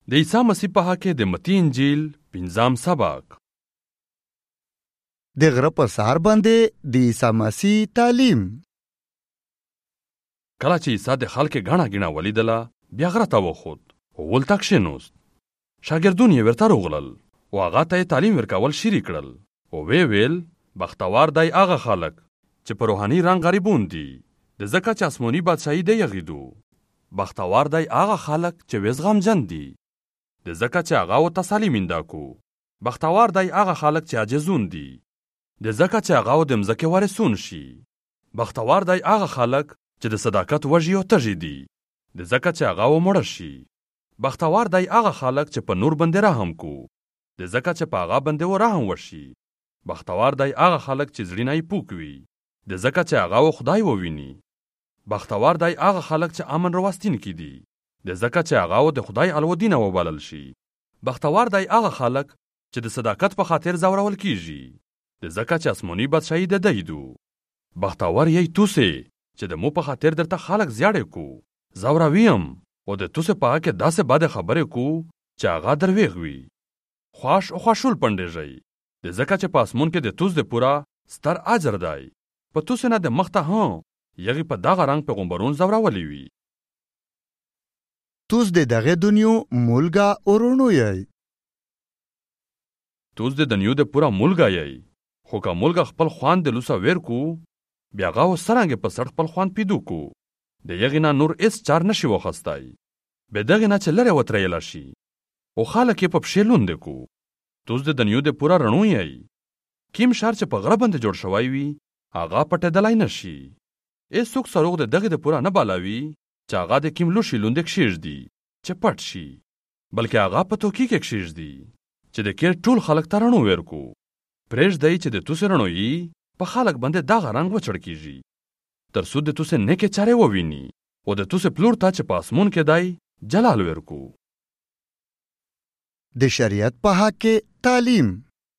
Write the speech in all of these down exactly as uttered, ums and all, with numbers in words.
د عیسی مسیح په حق د متی انجیل پنځم سبق. د غره په سر باندې د عیسی مسیح تعلیم. کله چې عیسی د خلکو غاڼه غاڼه ولیدله، بیا غره ته وخوت او ولته کښېنوست. شاګردون یې ورته راغلل او هغه ته یې تعلیم ورکول شروع کړل او وی ویل بختور دی هغه خلک چې په روحاني رنګ غریبون دي، د ځکه چې آسماني بادشاهي دی یغیدو. بختور دی هغه خلک چې وزغمجن دي، د ځکه چې هغه ورته سالي مینده کو. بختور دی هغه خلک چې عاجزون دي، د ځکه چې هغه د مځکې وارثون شي. بختور دی هغه خلک چې د صداقت وږي او تږي دي، د ځکه چې هغه ومړه شي. بختور دی هغه خلک چې په نور باندې رحم کو، د ځکه چې په هغه باندې و رحم وشي. بختور دی هغه خلک چې زړونه یې پوک وي، د ځکه چې هغه و خدای وویني. بختور دی هغه خلک چې امن راوستونکي دي، د ځکه چې هغه و د خدای الودینه وبلل شي. بختور دی هغه خلک چې د صداقت په خاطر ځورول کیږي، د ځکه چې آسماني بادشاهي د دی دو. بختور یې توسې چې د مو په خاطر درته خلک زیاړې کو، ځورویم او د توسې په هکې داسې بدې خبرې کو چې هغه درویغ وي. خوښ او خوشحول پنډېږئ، د ځکه چې په اسمون کې د توس د پوره ستر اجر دی. په توسې نه د مخته هم یغې په دغه رنګ پیغمبرون ځورولی وي. توس د دغه دنیو مولګه ورونو یی. توس د دنیو د پوره مولګه یی، خو که مولګه خپل خوان د لوسه ویر کو، بیا هغه څرنګه په سر خپل خوان پیدو کو، د یغې نه نور هېڅ چار نشي واخیستی، بې دغې نه چې لرې وترېیلی شي او خلک یې په پښې لوندې کو. توس د دنیو د پوره رڼو یی. کیم ښار چې په غره باندې جوړ شوی وي، هغه پټېدلی نشي. هېڅوک څروغ د دغې د پوره نه بالاوي چې هغه د کیم لوښي لوندې کښېږدي چې پټ شي، بلکې هغه په توکي کې کښېږدي چې د کیر ټول خلک ته رڼو ویر کو. پرېږدئ چې د توسې رڼویي په خلک باندې دغه رنګ وچړکېږي، تر څو د توسې نیکې چارې وویني او د توسې پلور ته چې په اسمون کې دی جلال ویر کو. د شریعت په حق کې تعلیم.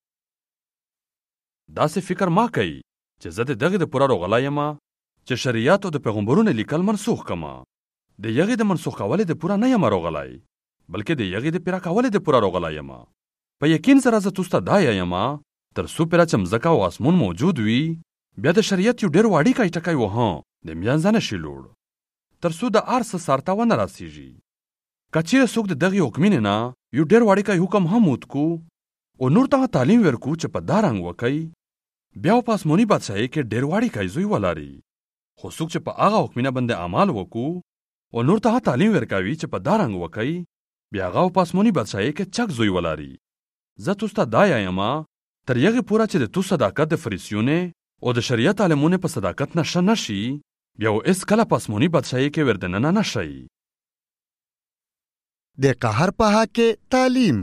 داسې فکر ما کوي چې زه د دغې د پوره راغلی یم چې شریعت او د پیغمبرونو لیکل منسوخ کما. د یغې د منسوخ کولې د پوره نه یم راغلی، بلکې د یغې د پیره کولې د پوره راغلی یم. په یقین سره زه تاسو ته دا یم تر څو پیره چې مځکه او اسمون موجود وي، بیا د شریعت یو ډېر واړیکی ټکی وهه د میانځه نشي لوړ، تر څو د هر څه سر ته ونه رسېږي. که چیرې څوک د دغې حکمینې نه یو ډېر واړیکی حکم هم وتکو او نور ته تعلیم ورکو چې په دا رنګ وکئ، بیا په آسماني بادشاهۍ کې ډېر واړیکی زوی ولري. خو څوک چې په هغه حکمینه باندې عمل وکړو او نور ته تعلیم ورکوي چې په دا رنګ وکئ، بیا هغه په آسماني بادشاهۍ کې چک زوی ولري. زه تاسو ته دا یم تر یغې پوره چې د تو صداقت د فریسیونې او د شریعت عالمونې په صداقت نه ښه نشي، بیا و هېڅکله په آسماني بادشاهۍ کې ور دننه نه شئ. د قهر په حق کې تعلیم.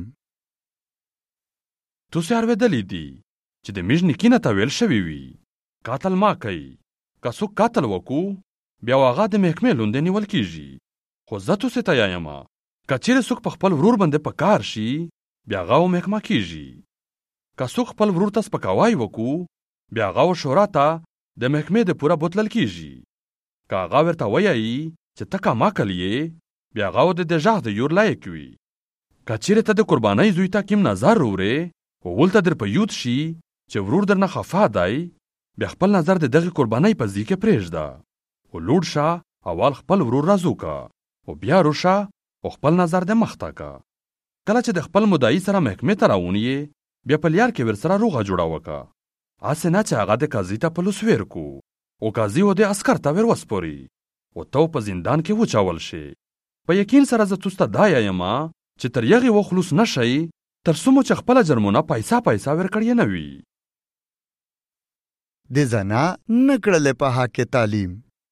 تاسې اورېدلي دي چې د میژ نیکینه ته ویل شوي وي قاتل ما کوي. که څوک قتل وکړو، بیا هغه د محکمې لوندې نیول کیږي. خو زه تاسې ته یم که چیرې څوک په خپل ورور باندې په کار شي، بیا هغه و محکمه کیږي. که څوک خپل ورور ته سپکاوی وکړو، بیا هغه و شورا ته د محکمې د پوره بوتلل کیږي. که هغه ورته ویایي چې ته کم عقل یې، بیا هغه و د دژغ د یور لایق وي. که چیرې ته د قربانۍ زوی ته کیم نظر وروړې او ولته در په یود شي چې ورور درنه خفه دی، بیا خپل نظر د دغې قربانۍ په ځای کې پرېږده او لوړ شه، اول خپل ورور رازو که او بیا روشه او خپل نظر د مخته که. کله چې د خپل مدعي سره محکمې ته راونیې، بیا په لیار کې ورسره روغه جوړه وکړه، هسې نه چې هغه د قاضي ته په لوس ویر کو او قاضي و د عسکر ته ور وسپاري او ته په زندان کې وچول شي. په یقین سره زه تاسو ته دا یم چې تر یغې وخلوص نه شئ تر څو مو چې خپله جرمونه پیسه پیسه ورکړې نه وي. د زنا نه کړلې په حق کې تعلیم.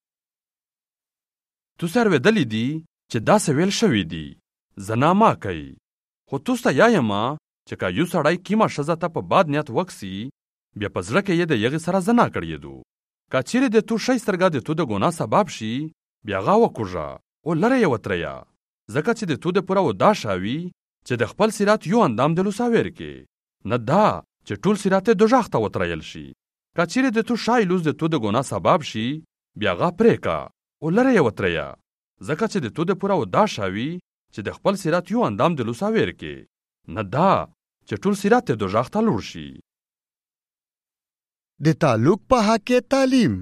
تاسې اورېدلي دي چې داسې ویل شوي دي زنا مه کوئ. خو تاسو ته یا یم چې که یو سړی کیمه ښځه ته په بد نیت وکسي، بیا په زړه کې یې د یغې سره زنا کړې دو. که چیرې د تو ښی سترګه د تو د ګناه سبب شي، بیا هغه وکوژه او لرې یې وترېیه، ځکه چې د تو د پوره و دا شاوي چې د خپل سیرات یو اندام د لوسه ویر کې، نه دا چې ټول سیرات یې دوژخ ته وترېیل شي. که چیرې د تو ښی لوس د تو د ګناه سبب شي، بیا هغه پرېږه او لرې یې وترېیه، ځکه چې د تو د پوره و دا شاوي چې د خپل سیرت یو اندام د لوساویر کې، نه دا چې ټول سیرت د دوزخ ته لوړ شي. د تعلق په حق تعلیم.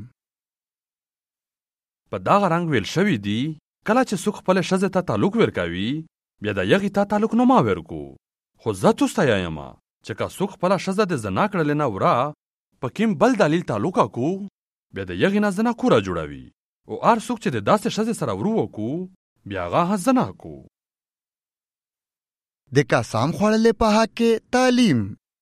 په دغه رنګ ویل شوي دي کله چې څوک خپل ښځې ته تعلق ورکوي بیا د یغې ته تعلق نه ما ورکو. خو زه تاسو ته وایم چې که څوک خپله ښځه د زنا کړلې نه وره په کوم بل دلیل تعلق کو بیا د یغې نه زنا کوره جوړوي، او هر څوک چې د داسې ښځې سره ورو وکو بیا هغه زنا کو. د قسم خوړلې په حق تعلیم.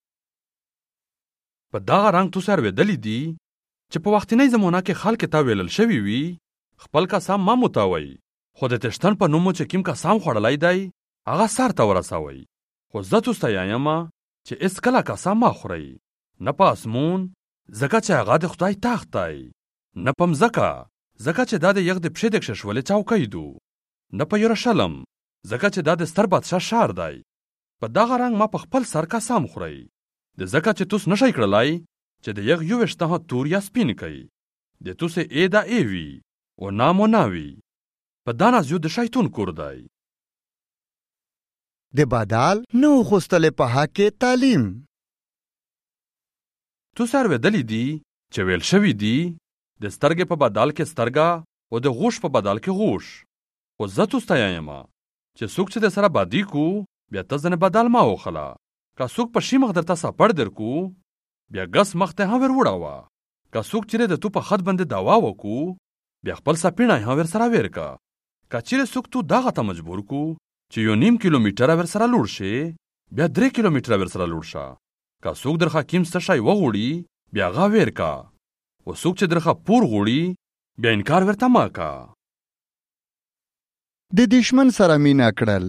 په دغه رنګ تاسو اورېدلي دي چې په وختنۍ زمانه کې خلک ته ویلل شوي وي خپل قسم مه متوئ، خو د تشتن په نوم چې کوم قسم خوړلی دی هغه سر ته ورسوئ. خو زه تاسو ته وایم چې هېڅکله قسم مه خورئ، نه په اسمون ځکه چې هغه د خدای تخت دی، نه په مځکه ځکه چې دا د یغ د پښې د کښېښولې چوکۍ دو، نه په یروشلم ځکه چې دا د ستر بادشاه ښار دی. په دغه رنګ ما په خپل سر قسم خورئ د ځکه چې تاسو نشئ کړلی چې د یغ یو ویښته تور یا سپین کړئ، د تاسو ای دا ای وي او نام و ناوي. په دا ناز یو د شیطون کور دی. د بدل نو خوستلې په حق تعلیم. تاسو اورېدلي دي چې ویل شوي دي د سترګې په بدل کې سترګه او د غوښ په بدل کې غوښ. خو زه تاسو ته وایم چې څوک چې د سره بدي کو بیا ته ځنې بدل مه وخله. که څوک په شي مخ درته سپړ درکو بیا ګس مخ ته هم ور وړوه. که څوک چیرې د تو په خط باندې دعوا وکړو بیا خپل سپینی هم ورسره ویرکه. که چیرې څوک تو دغه ته مجبور کو چې یو نیم کیلومتره ورسره لوړ شي بیا درې کیلومتره ورسره لوړ شه. که څوک درخه کیم څه شی وغوړي بیا هغه ویرکه، او څوک چې درخه پور غوړي بیا انکار ورته مه که. د دشمن سره مینه کړل.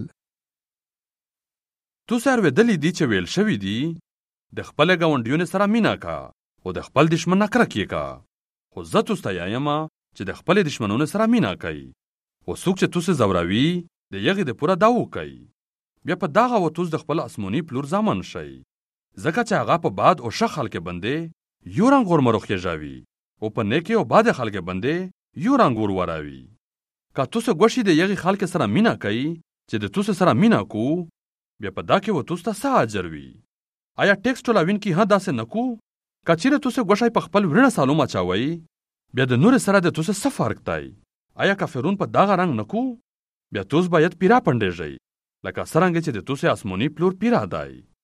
تاسو اورېدلي دي چې ویل شوي دي د خپلې ګاونډیانو سره مینه که او د خپل دشمن نه کرکه که. خو زه تاسو ته وایم چې د خپلې دشمنانو سره مینه کوئ، او څوک چې تاسو ځوروي د یغې د پوره دا وکئ. بیا په دغه و تاسو د خپل اسماني پلور زامن شئ، ځکه چې هغه په باد او ښه خلک باندې یو رنګ ورمرو خېژوي او په نیکې او باد خلک باندې یو رنګ ور وراوي. که تاسو ګوښې د یغې خلک سره مینه کوئ چې د تاسو سره مینه کو بیا په دا کې و تاسو ته څه اجر وي؟ آیا ټیکس ټولوونکي هم داسې نه کو؟ که چیرې تاسو ګوښی په خپل وړینه سالوم اچوئ بیا د نورې سره د تاسو څه فرق دی؟ آیا کافرون په دغه رنګ نه کو؟ بیا تاسو باید پیرا پنډېږئ لکه څرنګه چې د تاسو آسماني پلور پیرا دی.